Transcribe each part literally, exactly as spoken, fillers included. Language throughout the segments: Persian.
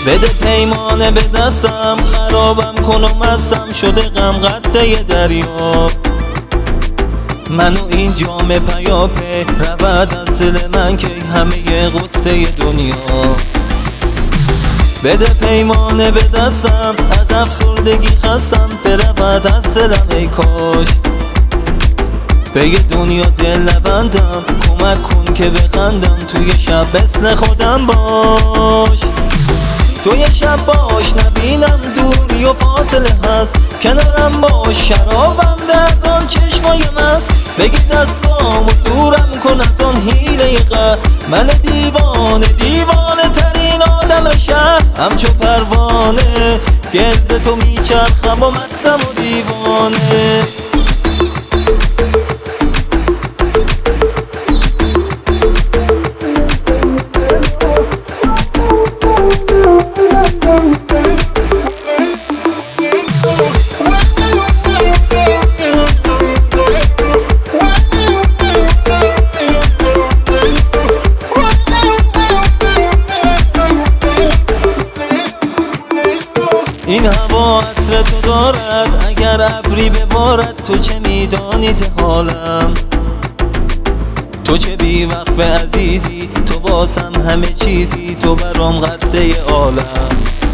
بده پیمانه به دستم، خرابم کن و مستم شده غم قده دریا. منو این جام پیاپی رود از دل من که همه غصه دنیا. بده پیمانه به دستم، از افسردگی خستم برود از دلم ای کاش. به دنیا دل نبندم، کمک کن که بخندم، توی شب مثل خودم باش. توی شب باش نبینم دوری و فاصله هست، کنارم باش شرابم ده از آن چشمای مست. بگی دستام و دورم کن از آن حیله غر، من دیوانه دیوانه ترین آدم شهر. همچو پروانه گرد تو میچرخم و مستم و دیوانه. این هوا عطر تو دارد، اگر ابری ببارد تو چه میدانی ز حالم. تو چه بی وقف عزیزی، تو واسم همه چیزی، تو برام قده عالم.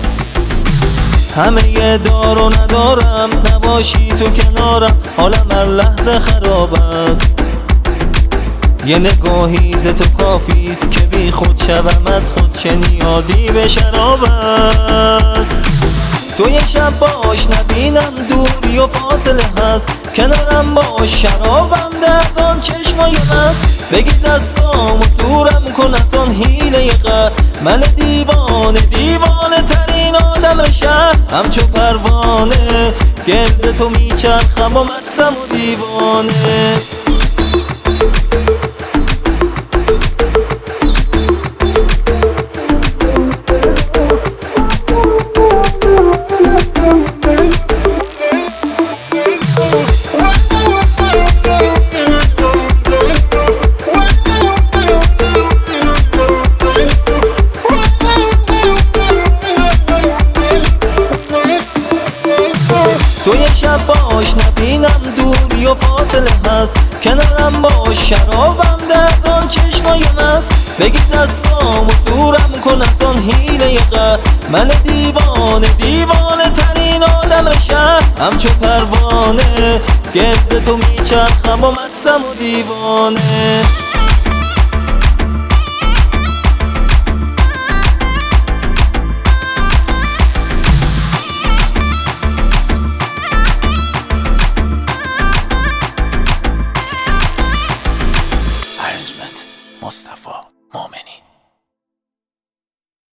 همه دار و ندارم، نباشی تو کنارم حالم هر لحظه خراب است. یه نگاهی ز تو کافیست که بی خود شوم از خود، چه نیازی به شراب است. توی شب باش نبینم دوری و فاصله هست، کنارم باش شرابم ده از آن چشمای مست. بگی دستام و دورم کن از آن حیله غر، من دیوانه دیوانه ترین آدم شهر. همچو پروانه گرد تو میچرخم و مستم و دیوانه. توی شب باش نبینم دوری و فاصله هست، کنارم باش شرابم ده از آن چشمای مست. بگی دستام و دورم کن از آن حیله غر، من دیوانه دیوانه ترین آدم شهر. همچو پروانه گرد تو میچرخم و مستم و دیوانه.